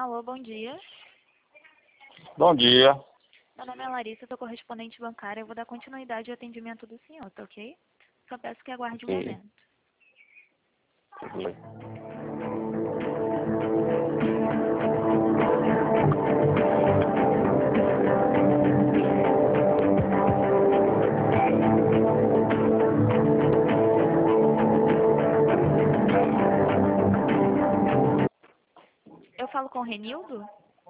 Alô, bom dia. Bom dia. Meu nome é Larissa, sou correspondente bancária. Eu vou dar continuidade ao atendimento do senhor, tá ok? Só peço que aguarde um Ok. momento. Tudo bem. Eu falo com o Renildo?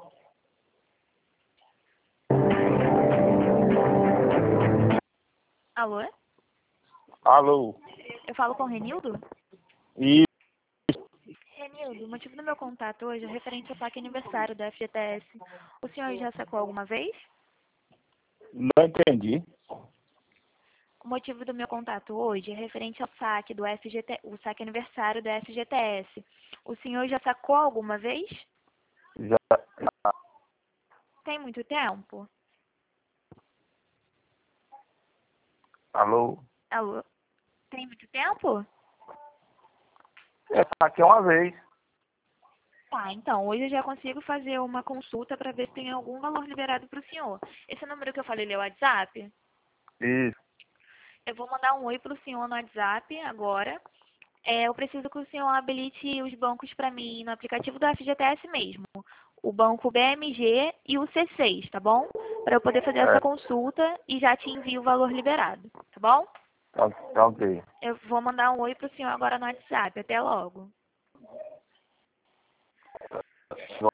Alô? Alô. Eu falo com o Renildo? E Renildo, o motivo do meu contato hoje é referente ao saque aniversário da FGTS. O senhor já sacou alguma vez? não entendi. O motivo do meu contato hoje é referente ao saque do o saque aniversário da FGTS. O senhor já sacou alguma vez? Já. Tem muito tempo? Alô. Alô? Tem muito tempo? É, aqui é uma vez. Tá, então, hoje eu já consigo fazer uma consulta para ver se tem algum valor liberado para o senhor. Esse número que eu falei, ele é o WhatsApp? Isso. Eu vou mandar um oi para o senhor no WhatsApp agora. Eu preciso que o senhor habilite os bancos para mim no aplicativo do FGTS mesmo. O banco BMG e o C6, tá bom? Para eu poder fazer essa É, consulta e já te envio o valor liberado, tá bom? tá ok. Eu vou mandar um oi para o senhor agora no WhatsApp. Até logo.